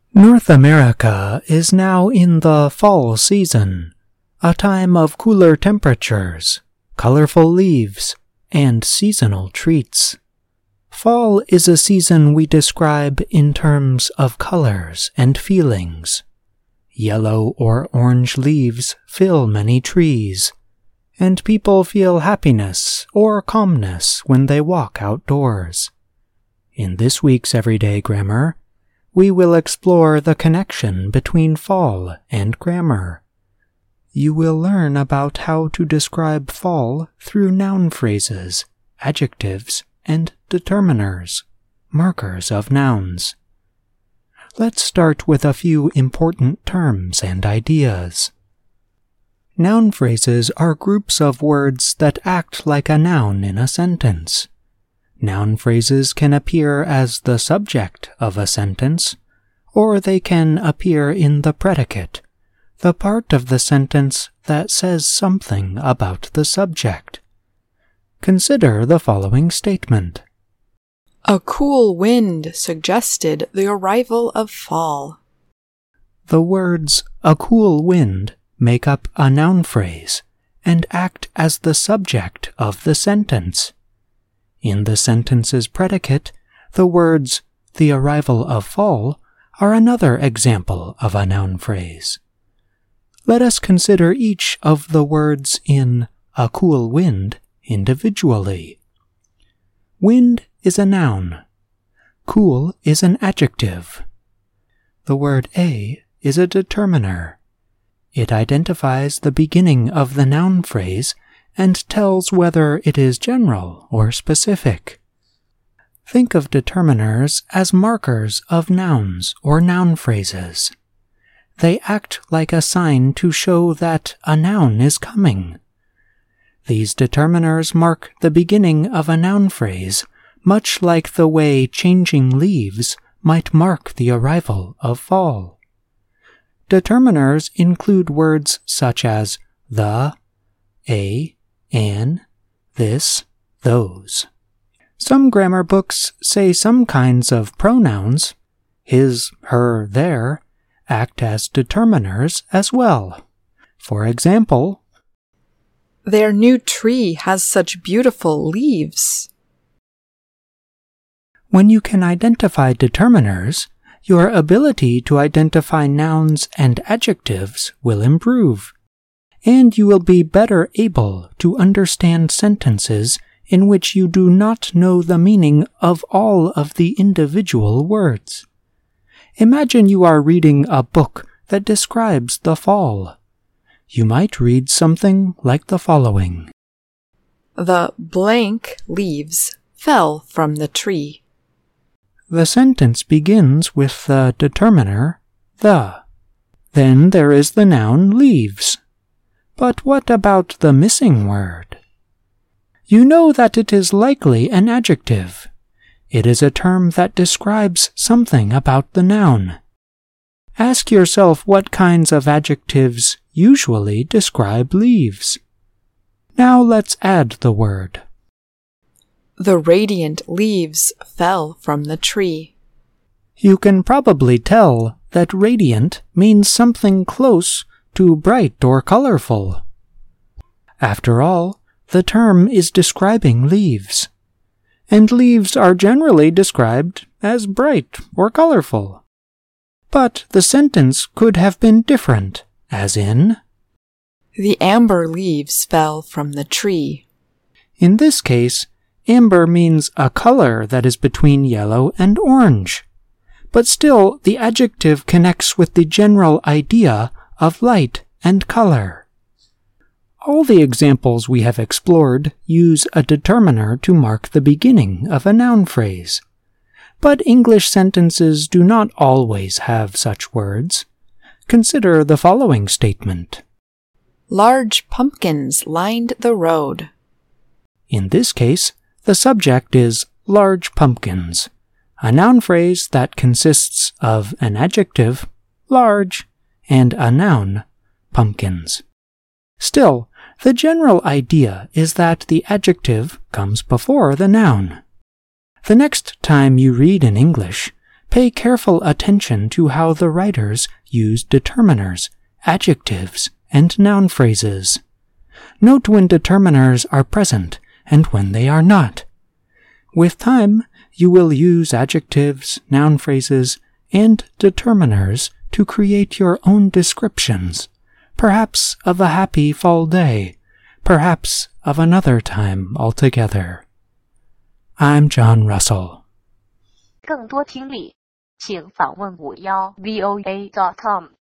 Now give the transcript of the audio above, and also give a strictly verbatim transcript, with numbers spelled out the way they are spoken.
North America is now in the fall season, a time of cooler temperatures, colorful leaves, and seasonal treats. Fall is a season we describe in terms of colors and feelings. Yellow or orange leaves fill many trees, and people feel happiness or calmness when they walk outdoors. In this week's Everyday Grammar, we will explore the connection between fall and grammar. You will learn about how to describe fall through noun phrases, adjectives, and determiners, markers of nouns. Let's start with a few important terms and ideas. Noun phrases are groups of words that act like a noun in a sentence. Noun phrases can appear as the subject of a sentence, or they can appear in the predicate, the part of the sentence that says something about the subject. Consider the following statement. A cool wind suggested the arrival of fall. The words "a cool wind" make up a noun phrase and act as the subject of the sentence. In the sentence's predicate, the words "the arrival of fall" are another example of a noun phrase. Let us consider each of the words in "a cool wind" individually. Wind is a noun. Cool is an adjective. The word a is a determiner. It identifies the beginning of the noun phrase and tells whether it is general or specific. Think of determiners as markers of nouns or noun phrases. They act like a sign to show that a noun is coming. These determiners mark the beginning of a noun phrase, much like the way changing leaves might mark the arrival of fall. Determiners include words such as the, a, an, this, those. Some grammar books say some kinds of pronouns, his, her, their, act as determiners as well. For example, their new tree has such beautiful leaves. When you can identify determiners, your ability to identify nouns and adjectives will improve, and you will be better able to understand sentences in which you do not know the meaning of all of the individual words. Imagine you are reading a book that describes the fall. You might read something like the following. The blank leaves fell from the tree. The sentence begins with the determiner, the. Then there is the noun leaves. But what about the missing word? You know that it is likely an adjective. It is a term that describes something about the noun. Ask yourself what kinds of adjectives usually describe leaves. Now let's add the word. The radiant leaves fell from the tree. You can probably tell that radiant means something close to bright or colorful. After all, the term is describing leaves, and leaves are generally described as bright or colorful. But the sentence could have been different, as in, the amber leaves fell from the tree. In this case, amber means a color that is between yellow and orange, but still the adjective connects with the general idea of light and color. All the examples we have explored use a determiner to mark the beginning of a noun phrase. But English sentences do not always have such words. Consider the following statement. Large pumpkins lined the road. In this case, the subject is large pumpkins, a noun phrase that consists of an adjective, large, and a noun, pumpkins. Still, the general idea is that the adjective comes before the noun. The next time you read in English, Pay careful attention to how the writers use determiners, adjectives, and noun phrases. Note when determiners are present and when they are not. With time, you will use adjectives, noun phrases, and determiners to create your own descriptions, perhaps of a happy fall day, perhaps of another time altogether. I'm John Russell. 更多听力，请访问五幺 V O A dot com。